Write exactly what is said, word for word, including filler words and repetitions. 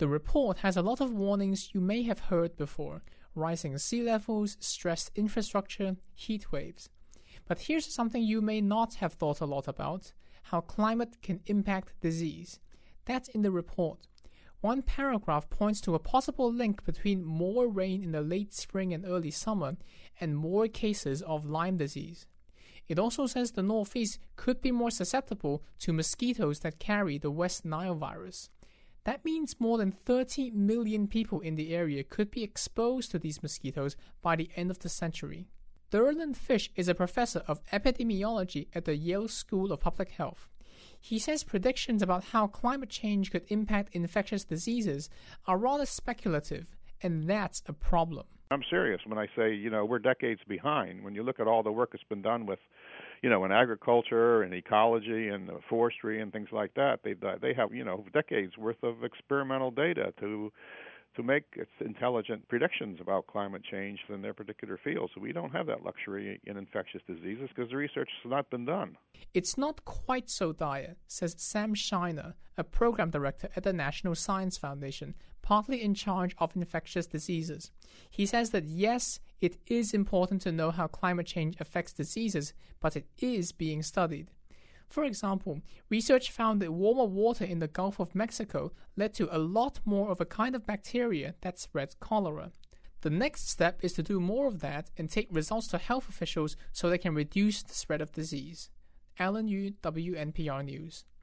The report has a lot of warnings you may have heard before: rising sea levels, stressed infrastructure, heat waves. But here's something you may not have thought a lot about: how climate can impact disease. That's in the report. One paragraph points to a possible link between more rain in the late spring and early summer and more cases of Lyme disease. It also says the Northeast could be more susceptible to mosquitoes that carry the West Nile virus. That means more than thirty million people in the area could be exposed to these mosquitoes by the end of the century. Derlin Fish is a professor of epidemiology at the Yale School of Public Health. He says predictions about how climate change could impact infectious diseases are rather speculative, and that's a problem. I'm serious when I say, you know, we're decades behind. When you look at all the work that's been done with, you know, in agriculture and ecology and forestry and things like that, they they have, you know, decades worth of experimental data to to make intelligent predictions about climate change in their particular field. So we don't have that luxury in infectious diseases because the research has not been done. It's not quite so dire, says Sam Shiner, a program director at the National Science Foundation, partly in charge of infectious diseases. He says that yes, it is important to know how climate change affects diseases, but it is being studied. For example, research found that warmer water in the Gulf of Mexico led to a lot more of a kind of bacteria that spreads cholera. The next step is to do more of that and take results to health officials so they can reduce the spread of disease. Alan Yu, W N P R News.